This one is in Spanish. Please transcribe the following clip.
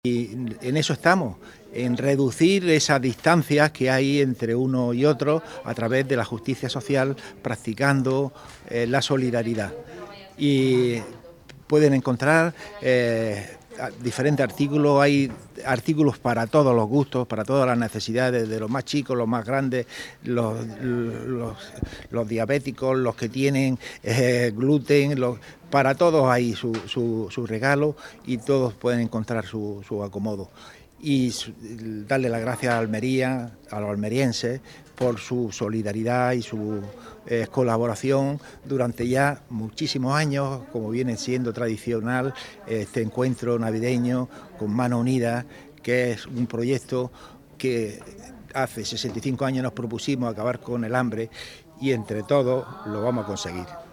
Y en eso estamos, en reducir esas distancias que hay entre uno y otro a través de la justicia social, practicando la solidaridad. Y pueden encontrar diferentes artículos, hay artículos para todos los gustos, para todas las necesidades, de los más chicos, los más grandes, los diabéticos, los que tienen gluten, para todos hay su regalo y todos pueden encontrar su acomodo. Y darle las gracias a Almería, a los almerienses, por su solidaridad y su colaboración durante ya muchísimos años, como viene siendo tradicional este encuentro navideño con Manos Unidas, que es un proyecto que hace 65 años nos propusimos acabar con el hambre y entre todos lo vamos a conseguir.